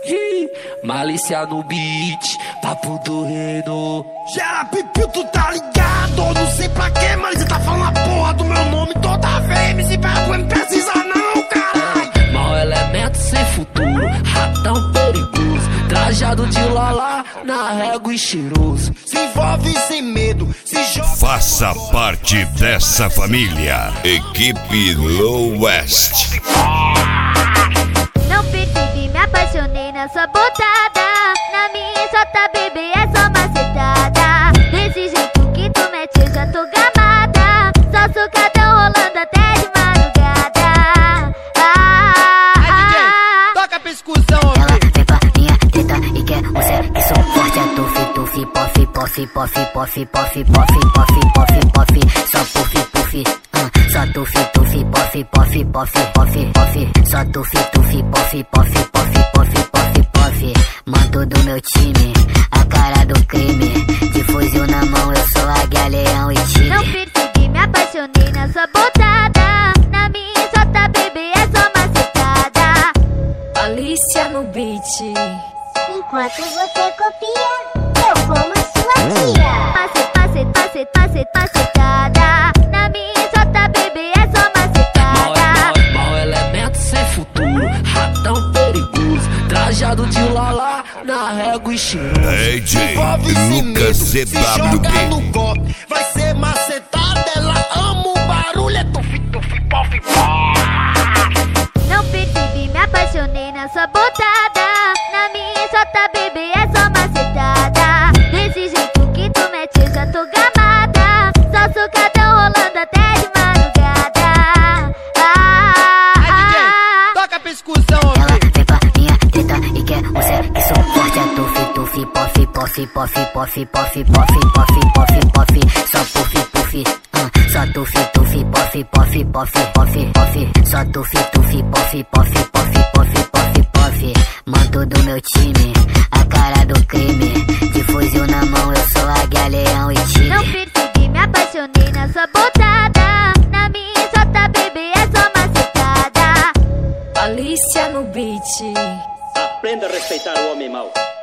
Malícia no beat, papo do reino. Gera pipiu, tu tá ligado? Não sei pra que, mas você tá falando a porra do meu nome toda vez. Me se pergunta, não precisa não, caralho. Mau elemento sem futuro, ratão perigoso, trajado de lala, na régua e cheiroso. Se envolve sem medo, se joga. Faça parte dessa família. Equipe Low West. Não percebi, me apaixonei na sua botada. Na minha sota, bebê, é só macetada. Desse jeito que tu mete, eu já tô gamada. Só sucadão rolando até de madrugada. DJ, toca pra excursão, ela vem pra minha teta e quer um sexo forte. É tufi, tufi, pofi, pofi, pofi, pofi, pofi, pofi, pofi, pofi, pofi. Só pufi, pufi, só tufi, tufi, pofi, pofi, pofi, pofi, pofi. Só tufi, tufi, pofi, pofi, pofi, pofi, pofi, pofi. Manto do meu time, a cara do crime. De fuzil na mão, eu sou águia, leão e tigre. Não percebi, me apaixonei na sua botada. Na minha sota, bebê, é só macetada. Malícia no beat. Enquanto você copia, eu como a sua tia. Macetada. Na minha sota, bebê, é só macetada. Mau elemento sem futuro, ratão perigoso, trajado de lala, na régua e cheiroso. DJ Envolve sem medo, Lucas se joga no ZWB. golpe. Vai ser macetada, ela ama o barulho. É tufi, tufi, pofi, pofi. Não percebi, me apaixonei na sua botada. Na minha sota, bebê, é só macetada. Desse jeito que tu mete, eu já tô gamada. Só sucadão rolando até de madrugada. DJ, toca pra excursão, Ela vem pra minha teta e quer um sexo forte. É tufi, tufi, pofi, pofi, pofi, pofi, pofi, pofi, pofi, pofi, pofi. Só pufi, pufi, só tufi, tufi, pofi, pofi, pofi, pofi, pofi. Só tufi, tufi, pofi, pofi, pofi, pofi, pofi, pofi. Manto do meu time, a cara do crime. De fuzil na mão, eu sou águia, leão e tigre. Não percebi, me apaixonei na sua botada. Na minha sota, bebê, é só macetada. Malícia no beat. Aprenda a respeitar o homem mau.